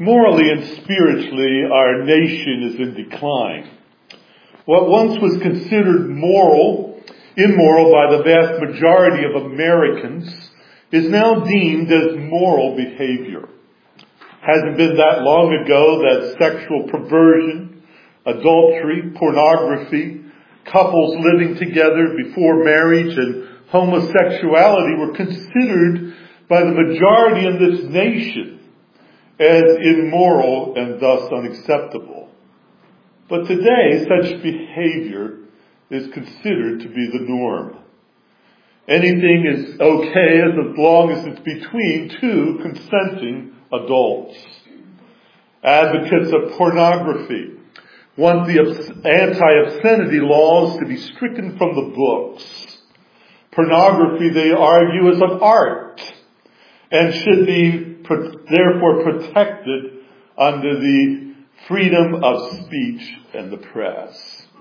Morally and spiritually, our nation is in decline. What once was considered immoral by the vast majority of Americans is now deemed as moral behavior. Hasn't been that long ago that sexual perversion, adultery, pornography, couples living together before marriage, and homosexuality were considered by the majority in this nation as immoral and thus unacceptable. But today, such behavior is considered to be the norm. Anything is okay as long as it's between two consenting adults. Advocates of pornography want the anti-obscenity laws to be stricken from the books. Pornography, they argue, is an art and should be therefore protected under the freedom of speech and the press.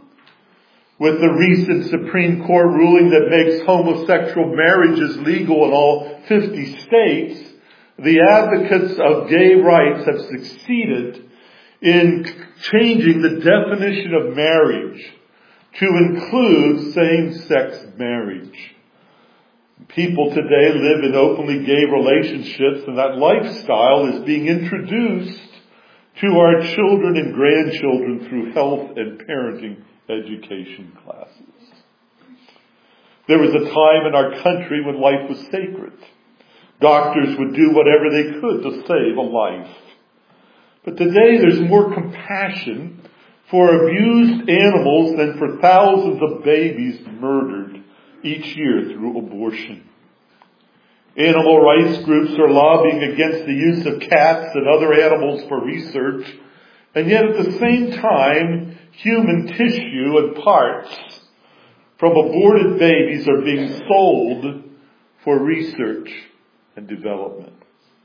With the recent Supreme Court ruling that makes homosexual marriages legal in all 50 states, the advocates of gay rights have succeeded in changing the definition of marriage to include same-sex marriage. People today live in openly gay relationships, and that lifestyle is being introduced to our children and grandchildren through health and parenting education classes. There was a time in our country when life was sacred. Doctors would do whatever they could to save a life. But today there's more compassion for abused animals than for thousands of babies murdered each year through abortion. Animal rights groups are lobbying against the use of cats and other animals for research, and yet at the same time, human tissue and parts from aborted babies are being sold for research and development.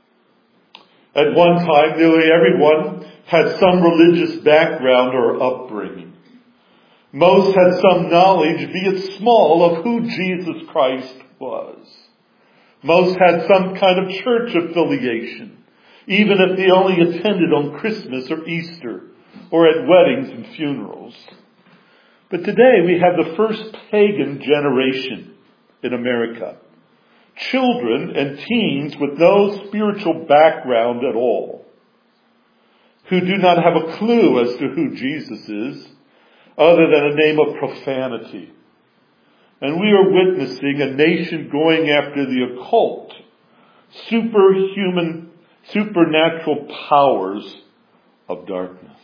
At one time, nearly everyone had some religious background or upbringing. Most had some knowledge, be it small, of who Jesus Christ was. Most had some kind of church affiliation, even if they only attended on Christmas or Easter or at weddings and funerals. But today we have the first pagan generation in America. Children and teens with no spiritual background at all, who do not have a clue as to who Jesus is, other than a name of profanity. And we are witnessing a nation going after the occult, superhuman, supernatural powers of darkness.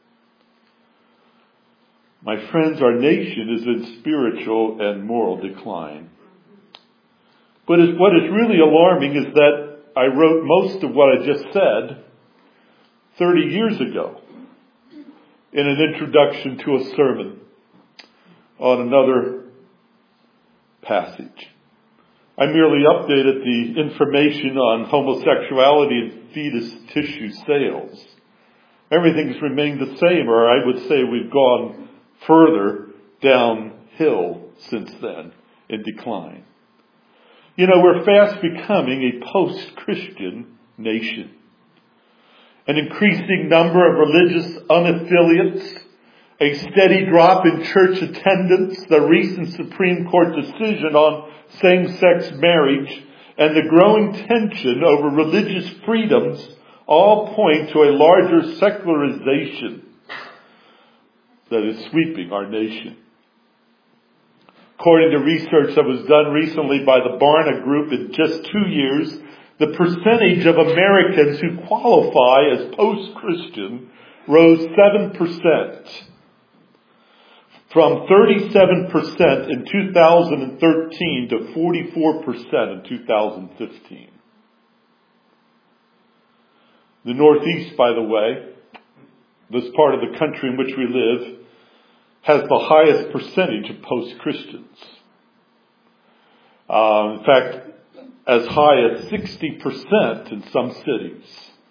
My friends, our nation is in spiritual and moral decline. But what is really alarming is that I wrote most of what I just said 30 years ago in an introduction to a sermon on another passage. I merely updated the information on homosexuality and fetus tissue sales. Everything's remained the same, or I would say we've gone further downhill since then in decline. You know, we're fast becoming a post-Christian nation. An increasing number of religious unaffiliates, a steady drop in church attendance, the recent Supreme Court decision on same-sex marriage, and the growing tension over religious freedoms all point to a larger secularization that is sweeping our nation. According to research that was done recently by the Barna Group, in just 2 years, the percentage of Americans who qualify as post-Christian rose 7%, from 37% in 2013 to 44% in 2015. The Northeast, by the way, this part of the country in which we live, has the highest percentage of post-Christians. In fact, as high as 60% in some cities.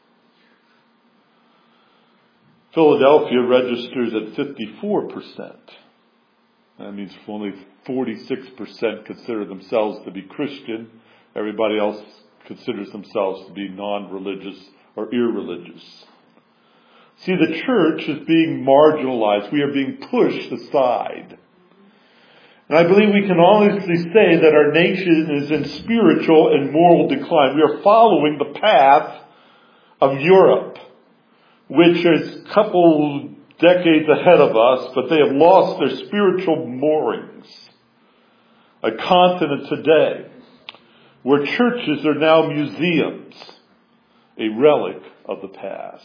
Philadelphia registers at 54%. That means only 46% consider themselves to be Christian. Everybody else considers themselves to be non-religious or irreligious. See, the church is being marginalized. We are being pushed aside. And I believe we can honestly say that our nation is in spiritual and moral decline. We are following the path of Europe, which is a couple decades ahead of us, but they have lost their spiritual moorings. A continent today where churches are now museums, a relic of the past.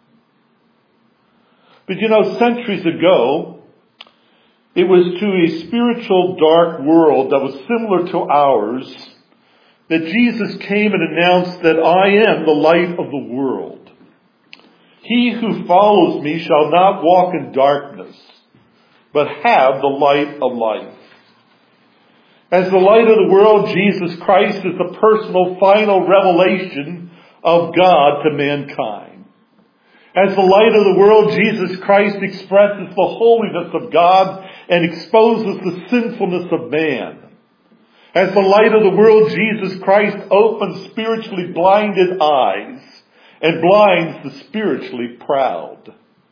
But centuries ago, it was to a spiritual dark world that was similar to ours that Jesus came and announced that I am the light of the world. He who follows me shall not walk in darkness, but have the light of life. As the light of the world, Jesus Christ is the personal final revelation of God to mankind. As the light of the world, Jesus Christ expresses the holiness of God and exposes the sinfulness of man. As the light of the world, Jesus Christ opens spiritually blinded eyes and blinds the spiritually proud.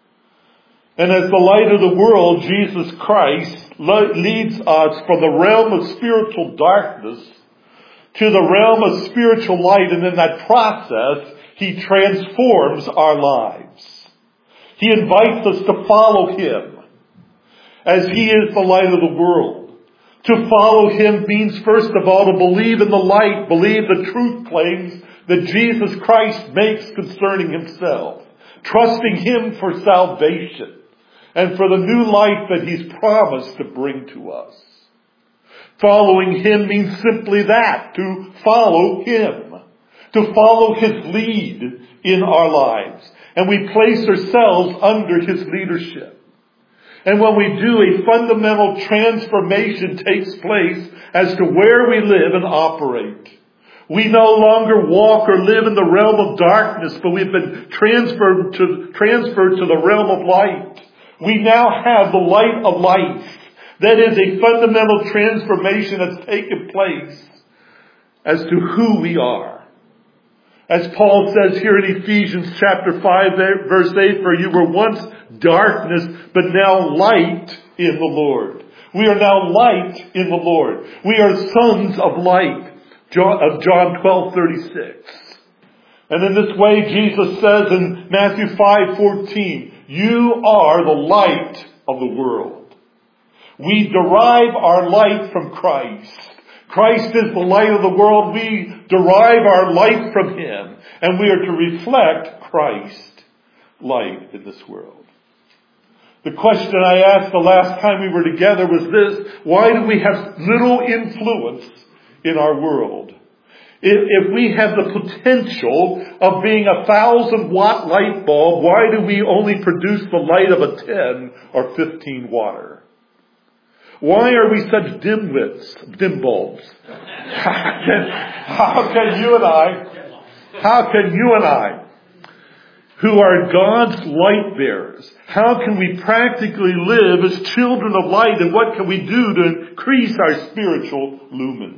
And as the light of the world, Jesus Christ leads us from the realm of spiritual darkness to the realm of spiritual light, and in that process, He transforms our lives. He invites us to follow Him as He is the light of the world. To follow Him means, first of all, to believe in the light, believe the truth claims that Jesus Christ makes concerning Himself, trusting Him for salvation and for the new life that He's promised to bring to us. Following Him means simply that, to follow Him, to follow His lead in our lives. And we place ourselves under His leadership. And when we do, a fundamental transformation takes place as to where we live and operate. We no longer walk or live in the realm of darkness, but we've been transferred to the realm of light. We now have the light of life. That is a fundamental transformation that's taken place as to who we are. As Paul says here in Ephesians chapter 5, verse 8, for you were once darkness, but now light in the Lord. We are now light in the Lord. We are sons of light. Of John 12:36. And in this way, Jesus says in Matthew 5:14, you are the light of the world. We derive our light from Christ. Christ is the light of the world. We derive our light from Him. And we are to reflect Christ's light in this world. The question I asked the last time we were together was this: why do we have little influence in our world? If we have the potential of being a 1,000-watt light bulb, why do we only produce the light of a 10 or 15 watter? Why are we such dim bulbs? How can you and I, who are God's light bearers, how can we practically live as children of light, and what can we do to increase our spiritual lumens?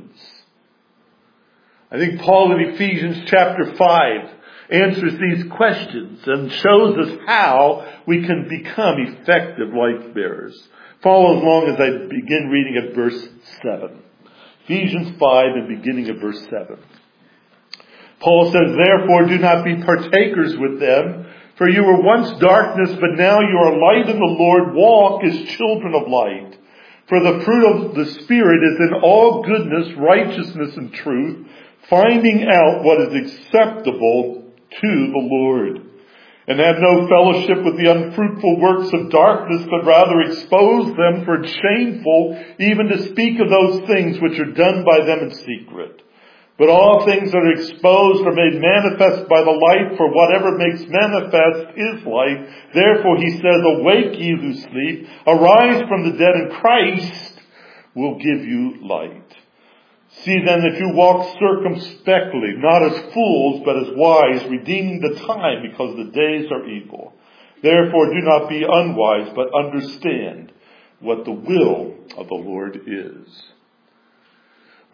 I think Paul in Ephesians chapter 5 answers these questions and shows us how we can become effective light bearers. Follow along as I begin reading at verse 7. Ephesians 5 and beginning at verse 7. Paul says, therefore do not be partakers with them, for you were once darkness, but now you are light in the Lord. Walk as children of light. For the fruit of the Spirit is in all goodness, righteousness, and truth, finding out what is acceptable to the Lord. And have no fellowship with the unfruitful works of darkness, but rather expose them, for it's shameful even to speak of those things which are done by them in secret. But all things that are exposed are made manifest by the light, for whatever makes manifest is light. Therefore he says, awake ye who sleep, arise from the dead, and Christ will give you light. See then that you walk circumspectly, not as fools, but as wise, redeeming the time, because the days are evil. Therefore do not be unwise, but understand what the will of the Lord is.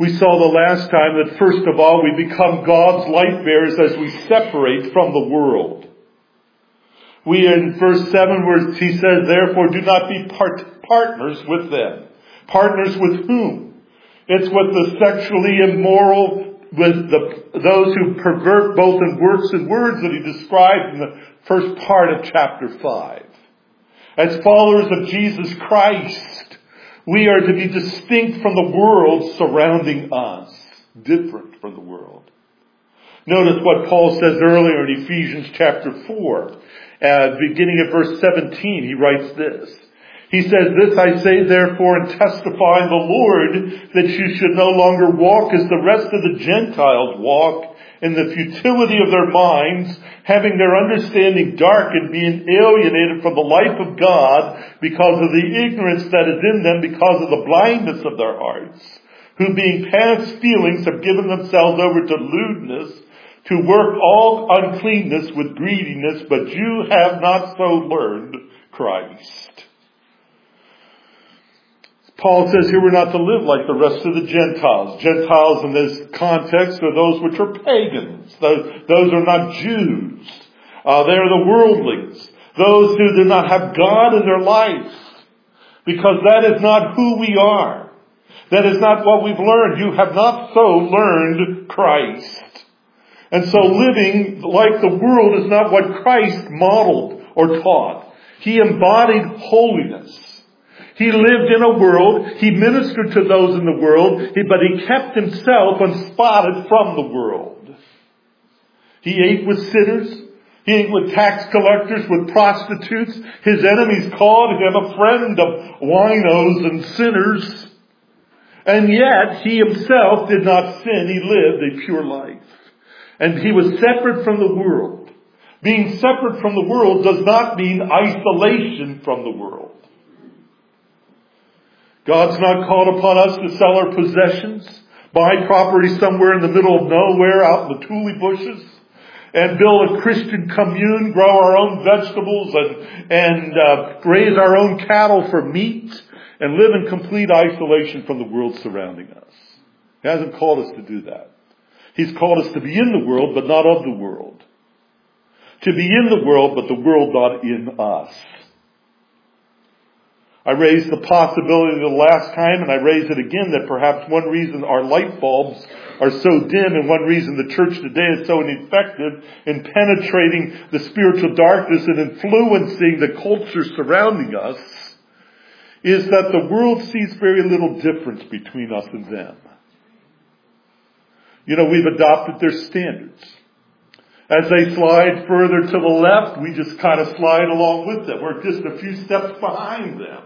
We saw the last time that first of all we become God's light bearers as we separate from the world. We in verse 7 where he says, therefore do not be partners with them. Partners with whom? It's with the sexually immoral, with those who pervert both in works and words that he described in the first part of chapter 5. As followers of Jesus Christ, we are to be distinct from the world surrounding us. Different from the world. Notice what Paul says earlier in Ephesians chapter 4. Beginning at verse 17, he writes this. He says, this I say therefore and testify in the Lord, that you should no longer walk as the rest of the Gentiles walk, in the futility of their minds, having their understanding darkened, being alienated from the life of God because of the ignorance that is in them, because of the blindness of their hearts, who being past feelings have given themselves over to lewdness, to work all uncleanness with greediness, but you have not so learned Christ. Paul says here we're not to live like the rest of the Gentiles. Gentiles in this context are those which are pagans. Those are not Jews. They are the worldlings. Those who do not have God in their life. Because that is not who we are. That is not what we've learned. You have not so learned Christ. And so living like the world is not what Christ modeled or taught. He embodied holiness. He lived in a world, he ministered to those in the world, but he kept himself unspotted from the world. He ate with sinners, he ate with tax collectors, with prostitutes. His enemies called him a friend of winos and sinners. And yet, he himself did not sin, he lived a pure life. And he was separate from the world. Being separate from the world does not mean isolation from the world. God's not called upon us to sell our possessions, buy property somewhere in the middle of nowhere out in the tule bushes, and build a Christian commune, grow our own vegetables, and raise our own cattle for meat, and live in complete isolation from the world surrounding us. He hasn't called us to do that. He's called us to be in the world, but not of the world. To be in the world, but the world not in us. I raised the possibility the last time, and I raise it again, that perhaps one reason our light bulbs are so dim and one reason the church today is so ineffective in penetrating the spiritual darkness and influencing the culture surrounding us is that the world sees very little difference between us and them. You know, we've adopted their standards. As they slide further to the left, we just kind of slide along with them. We're just a few steps behind them.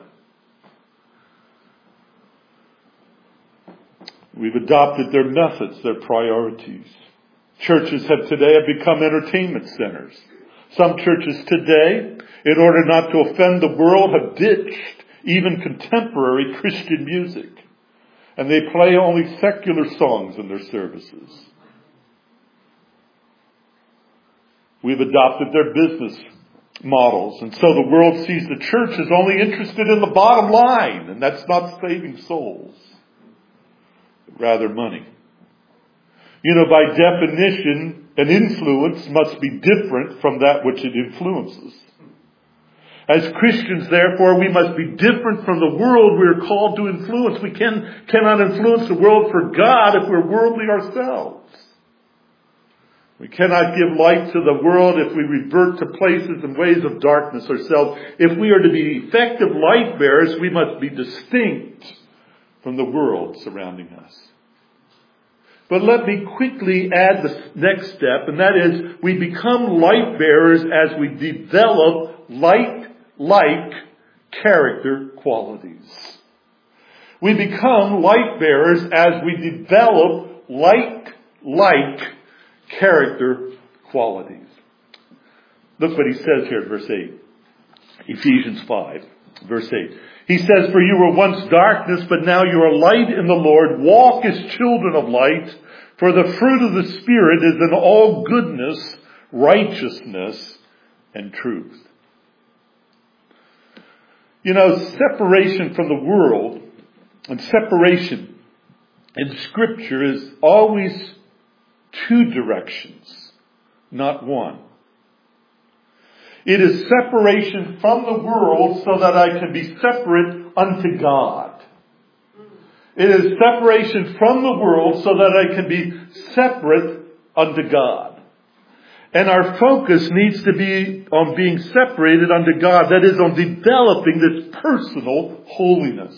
We've adopted their methods, their priorities. Churches today have become entertainment centers. Some churches today, in order not to offend the world, have ditched even contemporary Christian music. And they play only secular songs in their services. We've adopted their business models. And so the world sees the church as only interested in the bottom line. And that's not saving souls. Rather money. You know, by definition, an influence must be different from that which it influences. As Christians, therefore, we must be different from the world we are called to influence. We cannot influence the world for God if we're worldly ourselves. We cannot give light to the world if we revert to places and ways of darkness ourselves. If we are to be effective light bearers, we must be distinct from the world surrounding us. But let me quickly add the next step, and that is we become light bearers as we develop light-like character qualities. We become light bearers as we develop light-like character qualities. Look what he says here in verse 8. Ephesians 5, verse 8. He says, for you were once darkness, but now you are light in the Lord. Walk as children of light, for the fruit of the Spirit is in all goodness, righteousness, and truth. You know, separation from the world and separation in Scripture is always two directions, not one. It is separation from the world so that I can be separate unto God. It is separation from the world so that I can be separate unto God. And our focus needs to be on being separated unto God. That is, on developing this personal holiness.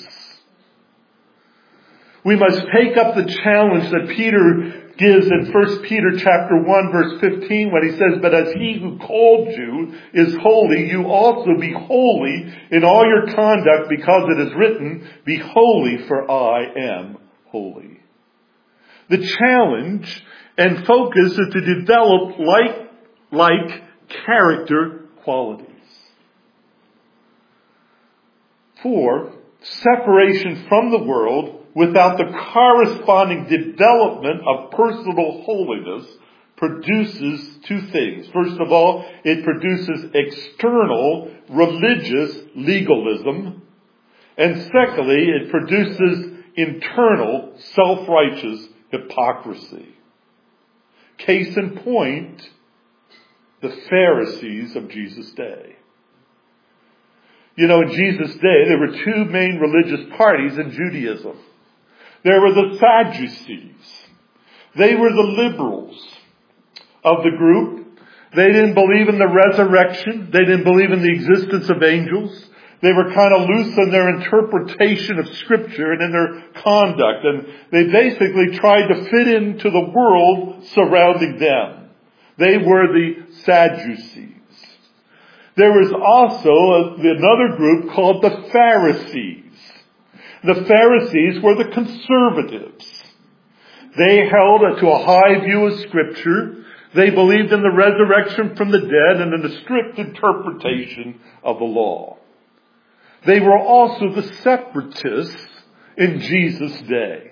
We must take up the challenge that Peter gives in 1 Peter chapter 1 verse 15 when he says, "But as he who called you is holy, you also be holy in all your conduct, because it is written, be holy for I am holy." The challenge and focus is to develop like character qualities. 4, separation from the world without the corresponding development of personal holiness produces two things. First of all, it produces external religious legalism. And secondly, it produces internal self-righteous hypocrisy. Case in point, the Pharisees of Jesus' day. You know, in Jesus' day, there were two main religious parties in Judaism. There were the Sadducees. They were the liberals of the group. They didn't believe in the resurrection. They didn't believe in the existence of angels. They were kind of loose in their interpretation of Scripture and in their conduct. And they basically tried to fit into the world surrounding them. They were the Sadducees. There was also another group called the Pharisees. The Pharisees were the conservatives. They held to a high view of Scripture. They believed in the resurrection from the dead and in the strict interpretation of the law. They were also the separatists in Jesus' day.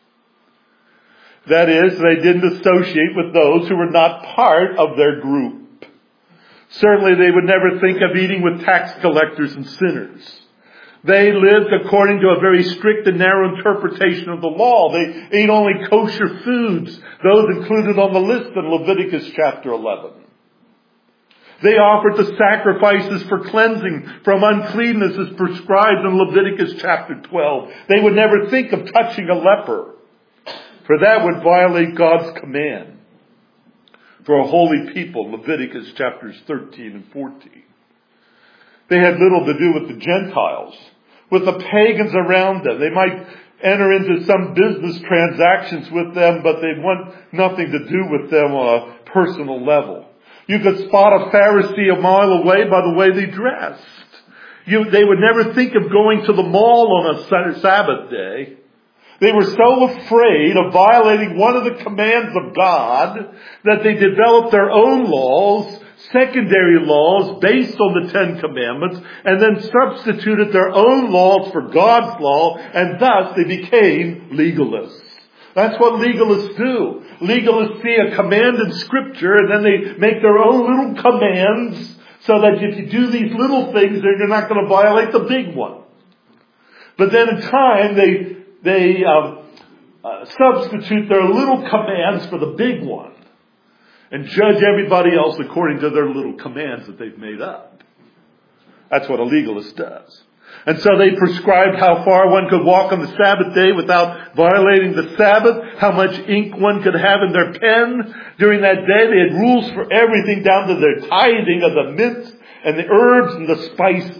That is, they didn't associate with those who were not part of their group. Certainly they would never think of eating with tax collectors and sinners. They lived according to a very strict and narrow interpretation of the law. They ate only kosher foods, those included on the list in Leviticus chapter 11. They offered the sacrifices for cleansing from uncleanness as prescribed in Leviticus chapter 12. They would never think of touching a leper, for that would violate God's command for a holy people, Leviticus chapters 13 and 14. They had little to do with the Gentiles, with the pagans around them. They might enter into some business transactions with them, but they want nothing to do with them on a personal level. You could spot a Pharisee a mile away by the way they dressed. They would never think of going to the mall on a Sabbath day. They were so afraid of violating one of the commands of God that they developed their own laws, secondary laws based on the Ten Commandments, and then substituted their own laws for God's law, and thus they became legalists. That's what legalists do. Legalists see a command in Scripture, and then they make their own little commands so that if you do these little things, then you're not going to violate the big one. But then in time, they substitute their little commands for the big one and judge everybody else according to their little commands that they've made up. That's what a legalist does. And so they prescribed how far one could walk on the Sabbath day without violating the Sabbath, how much ink one could have in their pen during that day. They had rules for everything down to their tithing of the mint and the herbs and the spices.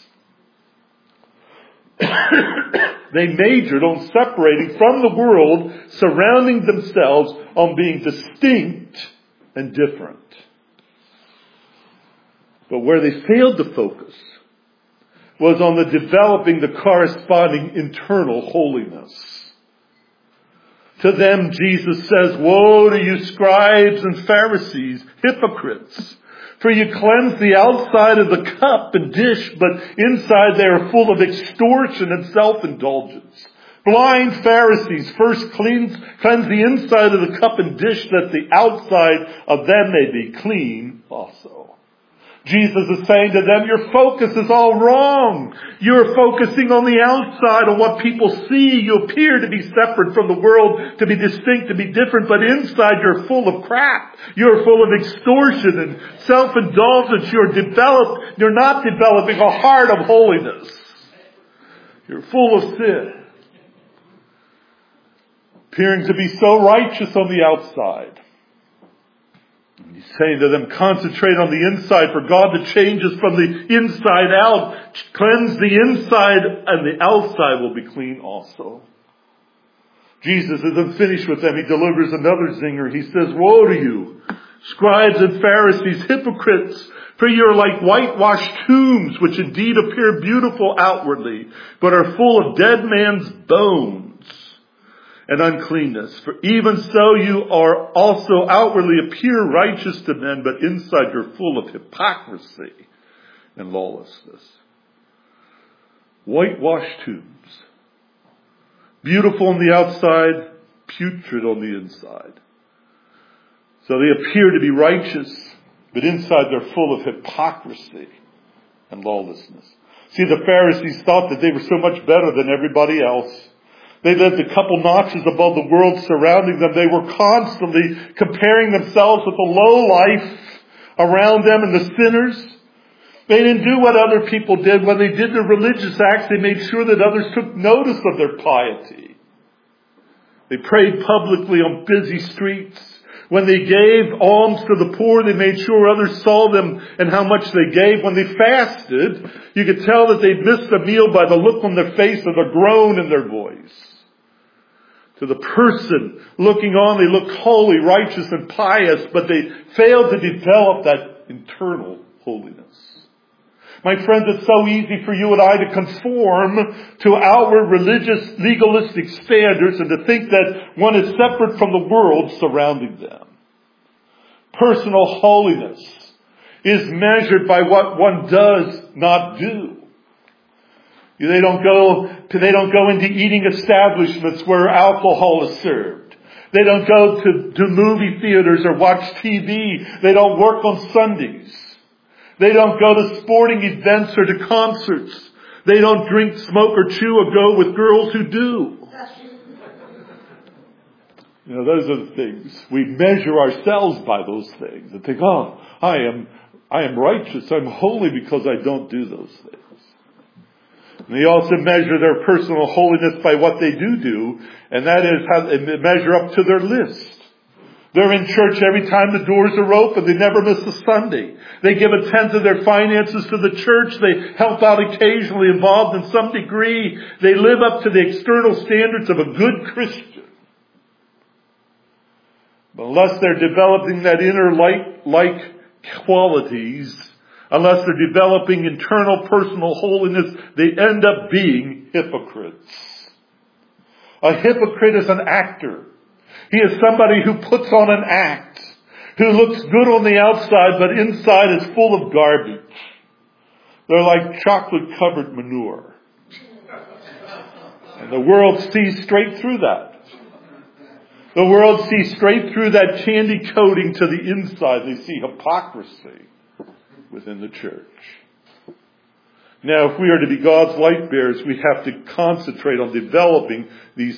They majored on separating from the world, surrounding themselves on being distinct and different. But where they failed to focus was on the developing the corresponding internal holiness. To them, Jesus says, "Woe to you scribes and Pharisees, hypocrites! For you cleanse the outside of the cup and dish, but inside they are full of extortion and self-indulgence. Blind Pharisees, first cleanse the inside of the cup and dish, that the outside of them may be clean also." Jesus is saying to them, your focus is all wrong. You're focusing on the outside, on what people see. You appear to be separate from the world, to be distinct, to be different, but inside you're full of crap. You're full of extortion and self-indulgence. You're not developing a heart of holiness. You're full of sin. Appearing to be so righteous on the outside. And he's saying to them, concentrate on the inside for God to change us from the inside out. Cleanse the inside and the outside will be clean also. Jesus isn't finished with them. He delivers another zinger. He says, woe to you, scribes and Pharisees, hypocrites, for you are like whitewashed tombs, which indeed appear beautiful outwardly, but are full of dead man's bones and uncleanness. For even so you are also outwardly appear righteous to men, but inside you're full of hypocrisy and lawlessness. Whitewashed tombs. Beautiful on the outside, putrid on the inside. So they appear to be righteous, but inside they're full of hypocrisy and lawlessness. See, the Pharisees thought that they were so much better than everybody else. They lived a couple notches above the world surrounding them. They were constantly comparing themselves with the low life around them and the sinners. They didn't do what other people did. When they did their religious acts, they made sure that others took notice of their piety. They prayed publicly on busy streets. When they gave alms to the poor, they made sure others saw them and how much they gave. When they fasted, you could tell that they'd missed a meal by the look on their face or the groan in their voice. To the person looking on, they looked holy, righteous, and pious, but they failed to develop that internal holiness. My friends, it's so easy for you and I to conform to outward religious, legalistic standards and to think that one is separate from the world surrounding them. Personal holiness is measured by what one does not do. They don't go into eating establishments where alcohol is served. They don't go to movie theaters or watch TV. They don't work on Sundays. They don't go to sporting events or to concerts. They don't drink, smoke, or chew or go with girls who do. You know, those are the things. We measure ourselves by those things and think, oh, I am righteous. I'm holy because I don't do those things. And they also measure their personal holiness by what they do, and that is how they measure up to their list. They're in church every time the doors are open. They never miss a Sunday. They give a tenth of their finances to the church. They help out occasionally, involved in some degree. They live up to the external standards of a good Christian. But unless they're developing that inner like qualities, unless they're developing internal personal holiness, they end up being hypocrites. A hypocrite is an actor. He is somebody who puts on an act, who looks good on the outside, but inside is full of garbage. They're like chocolate-covered manure. And the world sees straight through that. The world sees straight through that candy coating to the inside. They see hypocrisy within the church. Now, if we are to be God's light bearers, we have to concentrate on developing these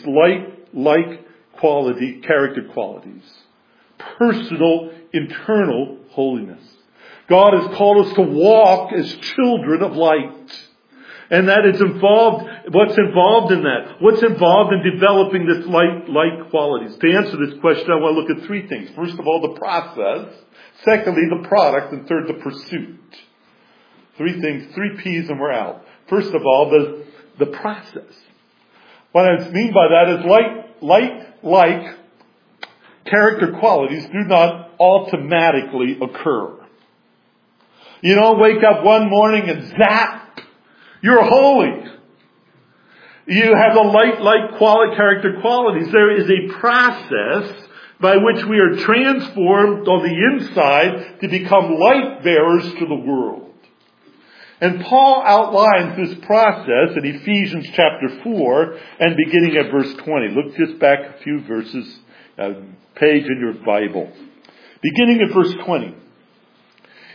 character qualities. Personal, internal holiness. God has called us to walk as children of light. And that is involved, what's involved in that? What's involved in developing this light qualities? To answer this question, I want to look at three things. First of all, the process. Secondly, the product. And third, the pursuit. Three things, 3 P's and we're out. First of all, the process. What I mean by that is like character qualities do not automatically occur. You don't wake up one morning and zap, you're holy. You have the character qualities. There is a process by which we are transformed on the inside to become light bearers to the world. And Paul outlines this process in Ephesians chapter 4 and beginning at verse 20. Look just back a few verses, page in your Bible. Beginning at verse 20.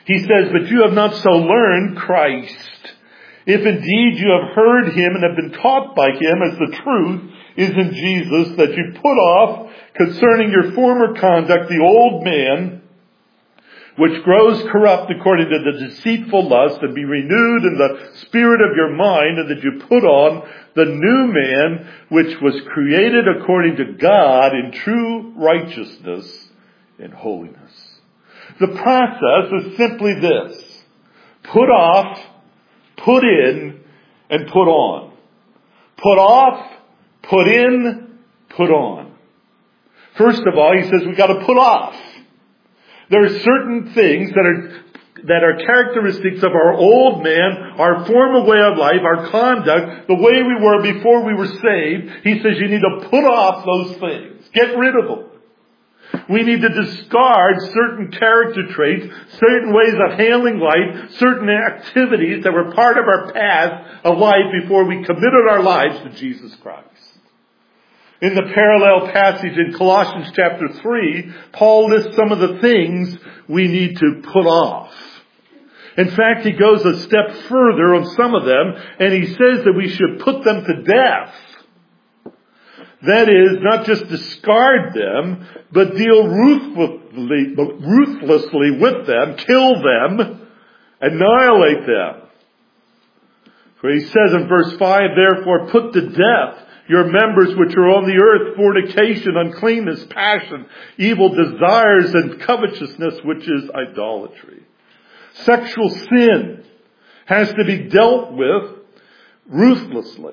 He says, but you have not so learned Christ. If indeed you have heard him and have been taught by him as the truth is in Jesus, that you put off concerning your former conduct the old man, which grows corrupt according to the deceitful lust, and be renewed in the spirit of your mind, and that you put on the new man, which was created according to God in true righteousness and holiness. The process is simply this: put off, put in, and put on. Put off, put in, put on. First of all, he says we've got to put off. There are certain things that are characteristics of our old man, our former way of life, our conduct, the way we were before we were saved. He says you need to put off those things. Get rid of them. We need to discard certain character traits, certain ways of handling life, certain activities that were part of our path of life before we committed our lives to Jesus Christ. In the parallel passage in Colossians chapter 3, Paul lists some of the things we need to put off. In fact, he goes a step further on some of them, and he says that we should put them to death. That is, not just discard them, but deal ruthlessly with them, kill them, annihilate them. For he says in verse 5, therefore put to death your members which are on the earth, fornication, uncleanness, passion, evil desires, and covetousness, which is idolatry. Sexual sin has to be dealt with ruthlessly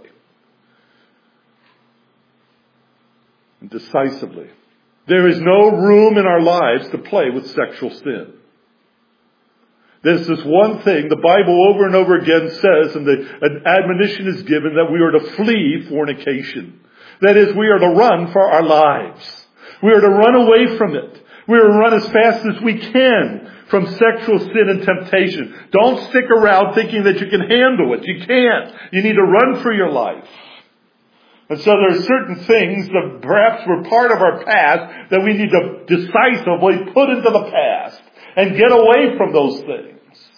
and decisively. There is no room in our lives to play with sexual sin. This is one thing the Bible over and over again says, and an admonition is given that we are to flee fornication. That is, we are to run for our lives. We are to run away from it. We are to run as fast as we can from sexual sin and temptation. Don't stick around thinking that you can handle it. You can't. You need to run for your life. And so there are certain things that perhaps were part of our past that we need to decisively put into the past and get away from those things.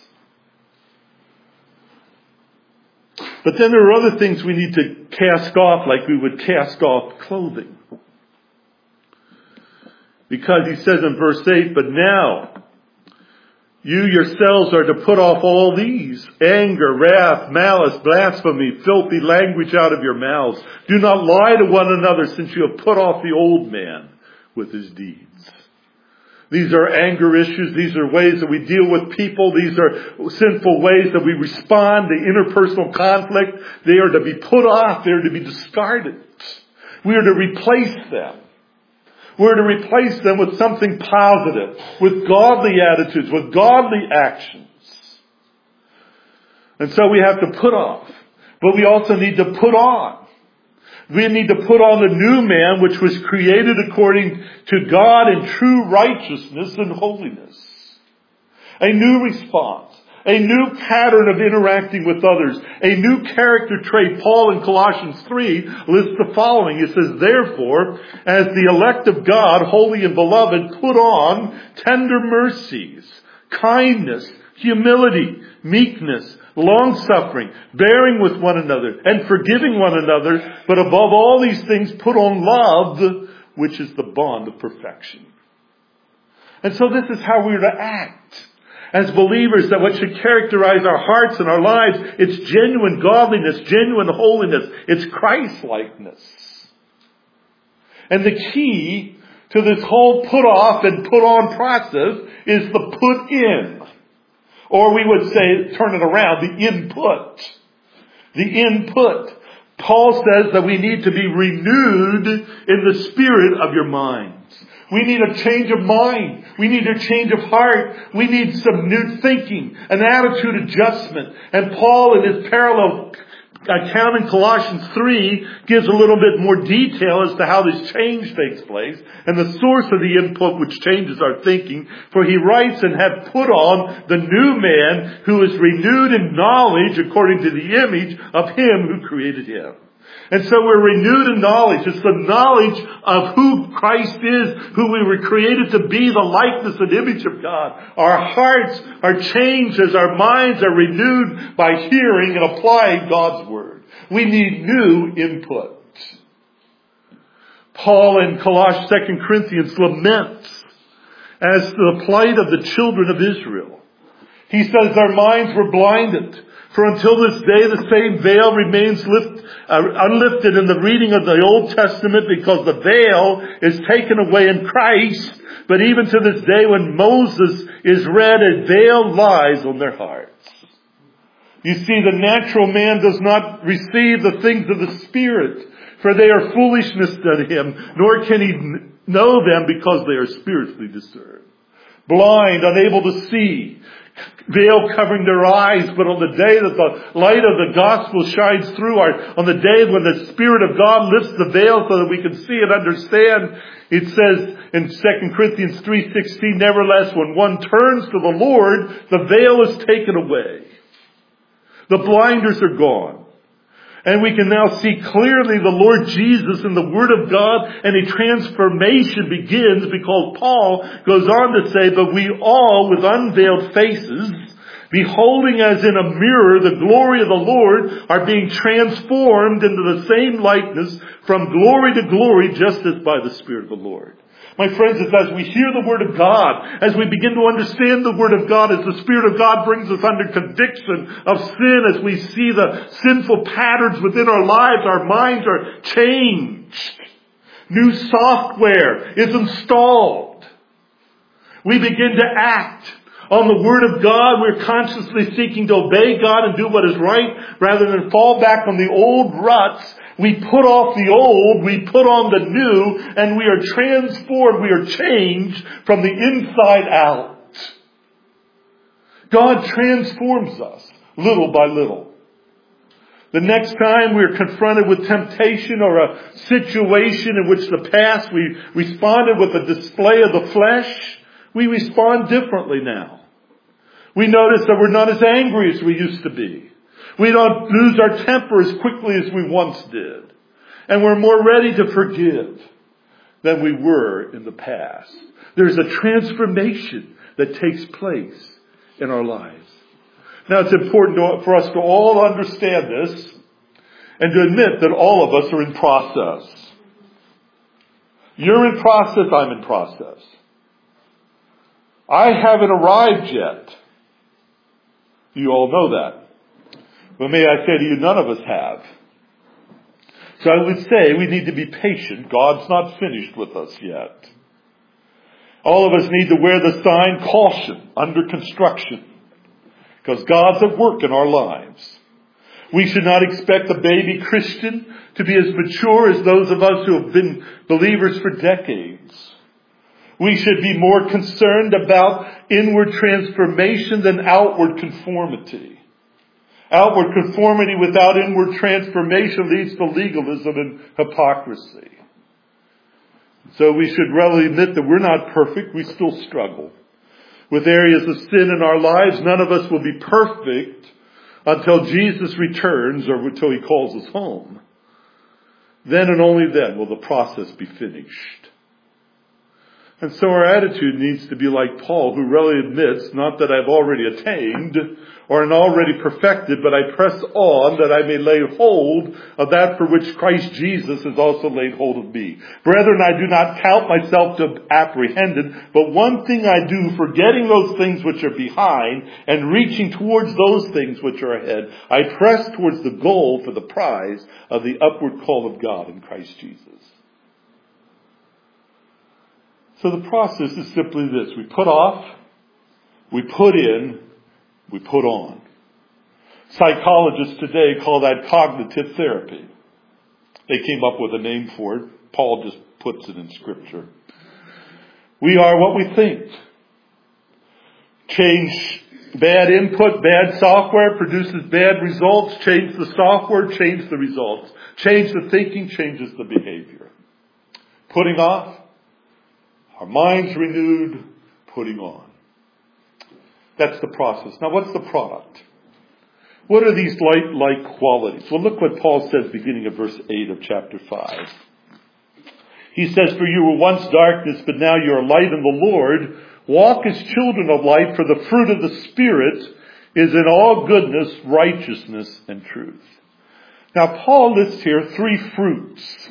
But then there are other things we need to cast off, like we would cast off clothing. Because he says in verse 8, but now you yourselves are to put off all these: anger, wrath, malice, blasphemy, filthy language out of your mouths. Do not lie to one another, since you have put off the old man with his deeds. These are anger issues. These are ways that we deal with people. These are sinful ways that we respond to interpersonal conflict. They are to be put off. They are to be discarded. We are to replace them. We're to replace them with something positive, with godly attitudes, with godly actions. And so we have to put off. But we also need to put on. We need to put on the new man, which was created according to God in true righteousness and holiness. A new response. A new pattern of interacting with others. A new character trait. Paul in Colossians 3 lists the following. It says, therefore, as the elect of God, holy and beloved, put on tender mercies, kindness, humility, meekness, long-suffering, bearing with one another, and forgiving one another. But above all these things, put on love, which is the bond of perfection. And so this is how we're to act. As believers, that what should characterize our hearts and our lives, it's genuine godliness, genuine holiness, it's Christ-likeness. And the key to this whole put off and put on process is the put in. Or we would say, turn it around, the input. The input. Paul says that we need to be renewed in the spirit of your minds. We need a change of mind. We need a change of heart. We need some new thinking, an attitude adjustment. And Paul, in his parallel account in Colossians 3, gives a little bit more detail as to how this change takes place and the source of the input which changes our thinking. For he writes, and have put on the new man, who is renewed in knowledge according to the image of him who created him. And so we're renewed in knowledge. It's the knowledge of who Christ is, who we were created to be, the likeness and image of God. Our hearts are changed as our minds are renewed by hearing and applying God's Word. We need new input. Paul in Colossians 2 Corinthians laments as to the plight of the children of Israel. He says their minds were blinded. For until this day the same veil remains unlifted in the reading of the Old Testament, because the veil is taken away in Christ. But even to this day when Moses is read, a veil lies on their hearts. You see, the natural man does not receive the things of the Spirit, for they are foolishness to him, nor can he know them because they are spiritually discerned. Blind, unable to see, veil covering their eyes, but on the day that the light of the gospel shines through, on the day when the Spirit of God lifts the veil so that we can see and understand, it says in 2 Corinthians 3:16, nevertheless, when one turns to the Lord, the veil is taken away. The blinders are gone. And we can now see clearly the Lord Jesus in the Word of God, and a transformation begins, because Paul goes on to say, but we all with unveiled faces, beholding as in a mirror the glory of the Lord, are being transformed into the same likeness from glory to glory, just as by the Spirit of the Lord. My friends, it's as we hear the Word of God, as we begin to understand the Word of God, as the Spirit of God brings us under conviction of sin, as we see the sinful patterns within our lives, our minds are changed. New software is installed. We begin to act on the Word of God. We're consciously seeking to obey God and do what is right, rather than fall back on the old ruts. We put off the old, we put on the new, and we are transformed, we are changed from the inside out. God transforms us little by little. The next time we're confronted with temptation or a situation in which the past we responded with a display of the flesh, we respond differently now. We notice that we're not as angry as we used to be. We don't lose our temper as quickly as we once did. And we're more ready to forgive than we were in the past. There's a transformation that takes place in our lives. Now, it's important for us to all understand this and to admit that all of us are in process. You're in process, I'm in process. I haven't arrived yet. You all know that. But may I say to you, none of us have. So I would say we need to be patient. God's not finished with us yet. All of us need to wear the sign caution, under construction, because God's at work in our lives. We should not expect a baby Christian to be as mature as those of us who have been believers for decades. We should be more concerned about inward transformation than outward conformity. Outward conformity without inward transformation leads to legalism and hypocrisy. So we should readily admit that we're not perfect. We still struggle with areas of sin in our lives. None of us will be perfect until Jesus returns or until He calls us home. Then and only then will the process be finished. And so our attitude needs to be like Paul, who really admits, not that I've already attained or am already perfected, but I press on that I may lay hold of that for which Christ Jesus has also laid hold of me. Brethren, I do not count myself to have apprehended, but one thing I do, forgetting those things which are behind and reaching towards those things which are ahead, I press towards the goal for the prize of the upward call of God in Christ Jesus. So the process is simply this. We put off, we put in, we put on. Psychologists today call that cognitive therapy. They came up with a name for it. Paul just puts it in Scripture. We are what we think. Change bad input, bad software produces bad results. Change the software, change the results. Change the thinking, changes the behavior. Putting off, our minds renewed, putting on. That's the process. Now what's the product? What are these light-like qualities? Well, look what Paul says beginning of verse 8 of chapter 5. He says, "For you were once darkness, but now you are light in the Lord. Walk as children of light, for the fruit of the Spirit is in all goodness, righteousness, and truth." Now, Paul lists here 3 fruits.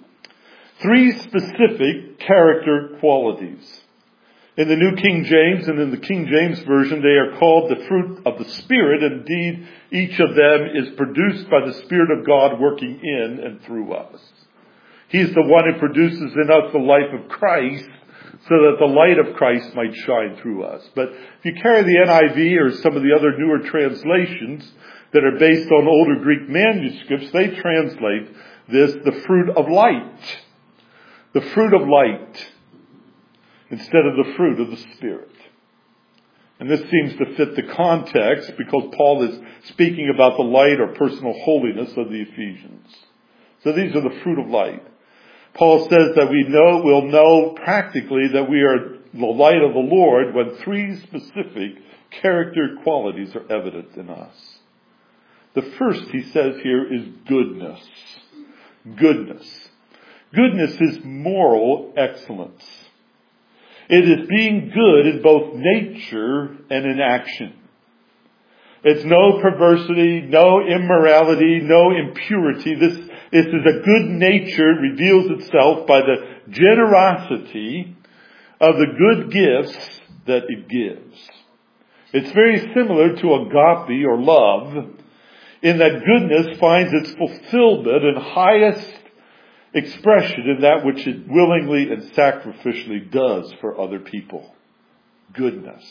3 specific character qualities. In the New King James and in the King James Version, they are called the fruit of the Spirit. Indeed, each of them is produced by the Spirit of God working in and through us. He's the one who produces in us the life of Christ so that the light of Christ might shine through us. But if you carry the NIV or some of the other newer translations that are based on older Greek manuscripts, they translate this the fruit of light. The fruit of light instead of the fruit of the Spirit. And this seems to fit the context because Paul is speaking about the light or personal holiness of the Ephesians. So these are the fruit of light. Paul says that we'll know practically that we are the light of the Lord when 3 specific character qualities are evident in us. The first, he says here, is goodness. Goodness. Goodness is moral excellence. It is being good in both nature and in action. It's no perversity, no immorality, no impurity. This is a good nature reveals itself by the generosity of the good gifts that it gives. It's very similar to agape or love in that goodness finds its fulfillment and highest expression in that which it willingly and sacrificially does for other people. Goodness.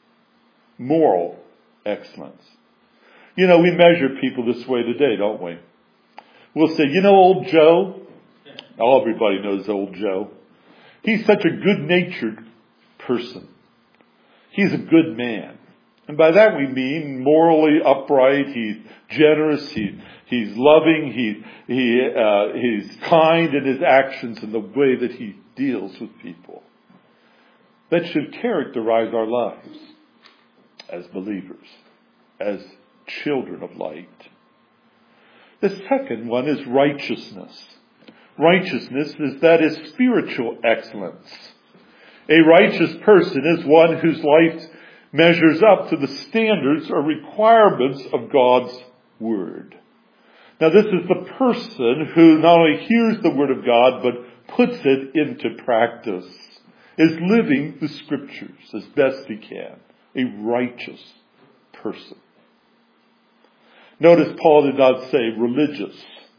Moral excellence. We measure people this way today, don't we? We'll say, old Joe? Everybody knows old Joe. He's such a good-natured person. He's a good man. And by that we mean morally upright, he's generous, he's loving, he's kind in his actions and the way that he deals with people. That should characterize our lives as believers, as children of light. The second one is righteousness. Righteousness is spiritual excellence. A righteous person is one whose life measures up to the standards or requirements of God's Word. Now this is the person who not only hears the Word of God, but puts it into practice, is living the Scriptures as best he can. A righteous person. Notice Paul did not say religious.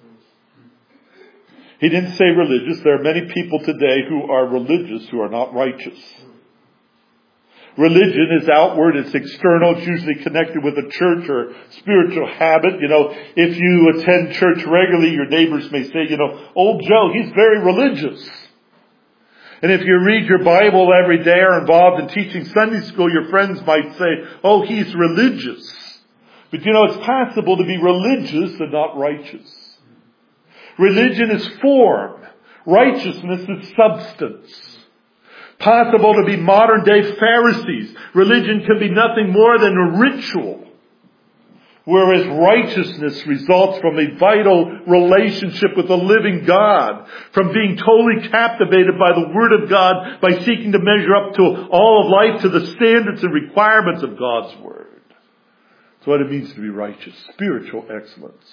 He didn't say religious. There are many people today who are religious who are not righteous. Religion is outward, it's external, it's usually connected with a church or spiritual habit. If you attend church regularly, your neighbors may say, old Joe, he's very religious. And if you read your Bible every day or involved in teaching Sunday school, your friends might say, oh, he's religious. But it's possible to be religious and not righteous. Religion is form. Righteousness is substance. Possible to be modern day Pharisees. Religion can be nothing more than a ritual. Whereas righteousness results from a vital relationship with the living God. From being totally captivated by the Word of God, by seeking to measure up to all of life to the standards and requirements of God's Word. That's what it means to be righteous. Spiritual excellence.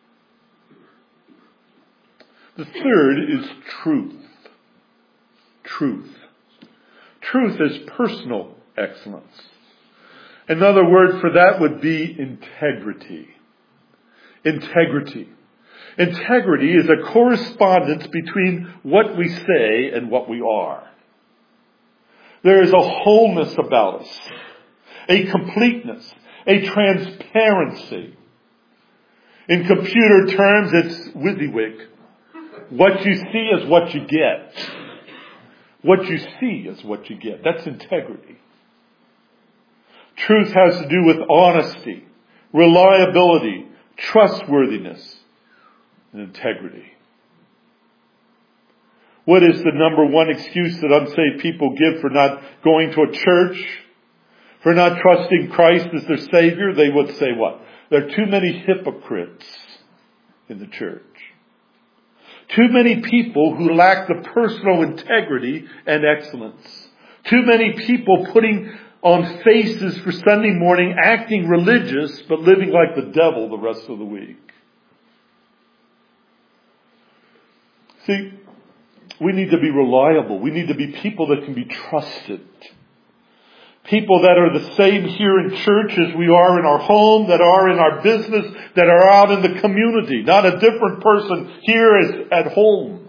The third is truth. Truth. Truth is personal excellence. Another word for that would be integrity. Integrity. Integrity is a correspondence between what we say and what we are. There is a wholeness about us, a completeness, a transparency. In computer terms, it's WYSIWYG. What you see is what you get. What you see is what you get. That's integrity. Truth has to do with honesty, reliability, trustworthiness, and integrity. What is the number one excuse that unsaved people give for not going to a church, for not trusting Christ as their Savior? They would say what? There are too many hypocrites in the church. Too many people who lack the personal integrity and excellence. Too many people putting on faces for Sunday morning, acting religious, but living like the devil the rest of the week. See, we need to be reliable. We need to be people that can be trusted. People that are the same here in church as we are in our home, that are in our business, that are out in the community. Not a different person here as at home.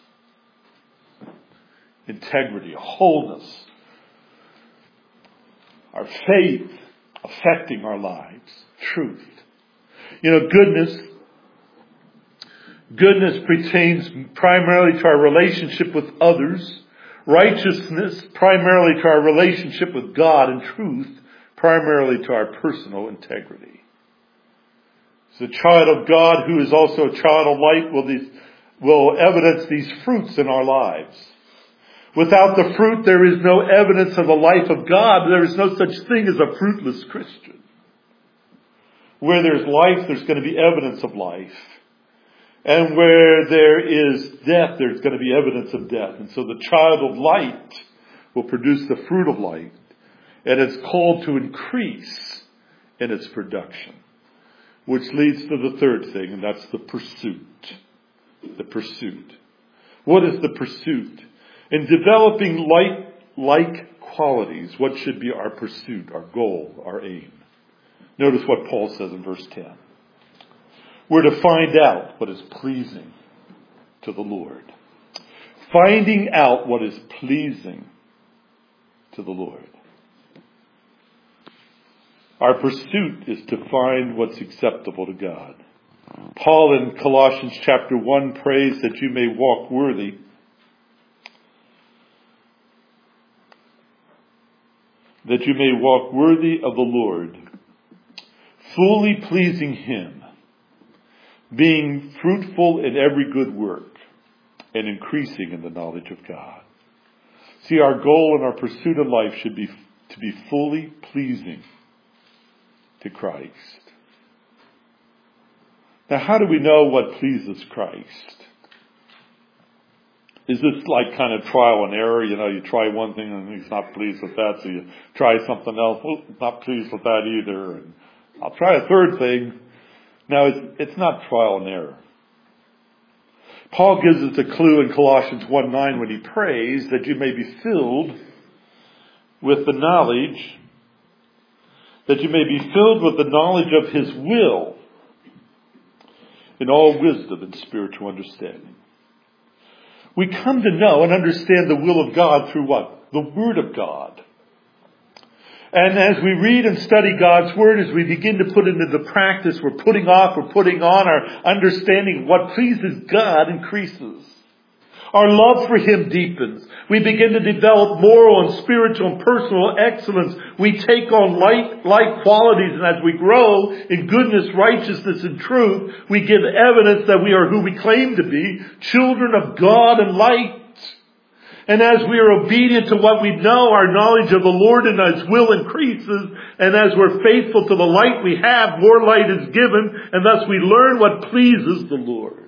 Integrity, wholeness. Our faith affecting our lives. Truth. Goodness pertains primarily to our relationship with others. Righteousness primarily to our relationship with God, and truth primarily to our personal integrity. As a child of God who is also a child of light will evidence these fruits in our lives. Without the fruit, there is no evidence of the life of God. There is no such thing as a fruitless Christian. Where there's life, there's going to be evidence of life. And where there is death, there's going to be evidence of death. And so the child of light will produce the fruit of light. And it's called to increase in its production. Which leads to the third thing, and that's the pursuit. The pursuit. What is the pursuit? In developing like qualities, what should be our pursuit, our goal, our aim? Notice what Paul says in verse 10. We're to find out what is pleasing to the Lord. Finding out what is pleasing to the Lord. Our pursuit is to find what's acceptable to God. Paul in Colossians chapter 1 prays that you may walk worthy. That you may walk worthy of the Lord, fully pleasing Him, being fruitful in every good work, and increasing in the knowledge of God. See, our goal in our pursuit of life should be to be fully pleasing to Christ. Now, how do we know what pleases Christ? Is this like kind of trial and error? You try one thing and He's not pleased with that, so you try something else. Well, not pleased with that either. And I'll try a third thing. Now, it's not trial and error. Paul gives us a clue in Colossians 1:9 when he prays that you may be filled with the knowledge, that you may be filled with the knowledge of His will in all wisdom and spiritual understanding. We come to know and understand the will of God through what? The Word of God. And as we read and study God's Word, as we begin to put it into practice, we're putting on our understanding of what pleases God increases. Our love for Him deepens. We begin to develop moral and spiritual and personal excellence. We take on like qualities, and as we grow in goodness, righteousness, and truth, we give evidence that we are who we claim to be, children of God and light. And as we are obedient to what we know, our knowledge of the Lord and His will increases. And as we're faithful to the light we have, more light is given. And thus we learn what pleases the Lord.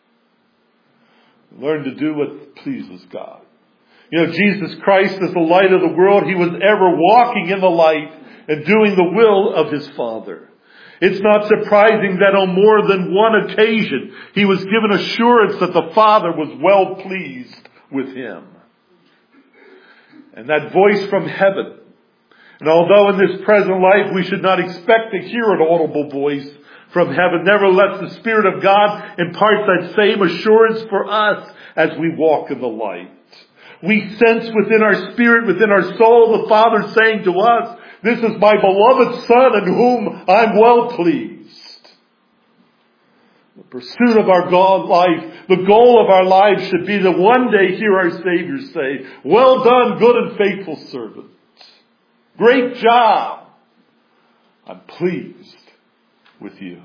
Learn to do what pleases God. Jesus Christ is the light of the world. He was ever walking in the light and doing the will of His Father. It's not surprising that on more than one occasion, He was given assurance that the Father was well pleased with Him. And that voice from heaven. And although in this present life we should not expect to hear an audible voice from heaven, nevertheless the Spirit of God imparts that same assurance for us as we walk in the light. We sense within our spirit, within our soul, the Father saying to us, "This is my beloved Son in whom I'm well pleased." The pursuit of our God life, the goal of our lives should be to one day hear our Savior say, "Well done, good and faithful servant. Great job. I'm pleased with you."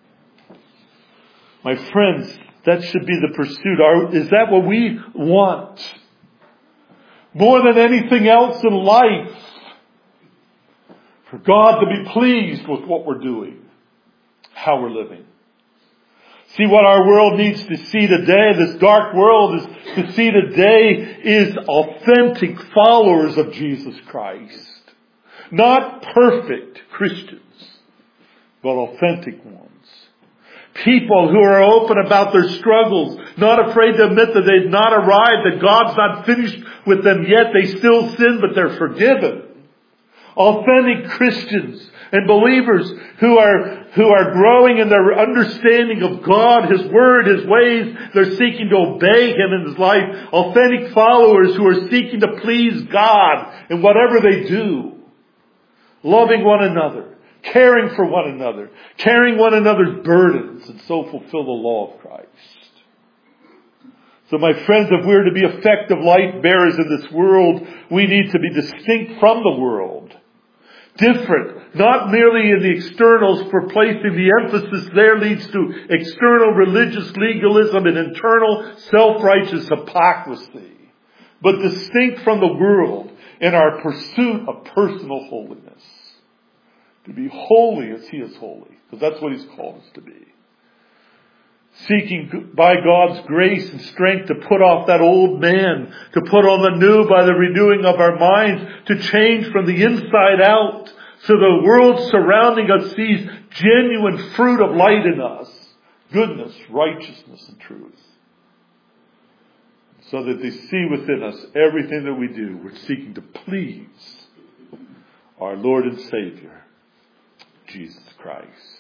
My friends, that should be the pursuit. Is that what we want? More than anything else in life, for God to be pleased with what we're doing. how we're living. See, what our world needs to see today, this dark world is to see today, is authentic followers of Jesus Christ. Not perfect Christians, but authentic ones. People who are open about their struggles, not afraid to admit that they've not arrived, that God's not finished with them yet. They still sin, but they're forgiven. Authentic Christians and believers who are growing in their understanding of God, His Word, His ways. They're seeking to obey Him in His life. Authentic followers who are seeking to please God in whatever they do. Loving one another. Caring for one another. Carrying one another's burdens. And so fulfill the law of Christ. So my friends, if we're to be effective light bearers in this world, we need to be distinct from the world. Different, not merely in the externals, for placing the emphasis there leads to external religious legalism and internal self-righteous hypocrisy. But distinct from the world in our pursuit of personal holiness. To be holy as He is holy, because that's what He's called us to be. Seeking by God's grace and strength to put off that old man, to put on the new by the renewing of our minds, to change from the inside out, so the world surrounding us sees genuine fruit of light in us, goodness, righteousness, and truth. So that they see within us everything that we do, we're seeking to please our Lord and Savior, Jesus Christ.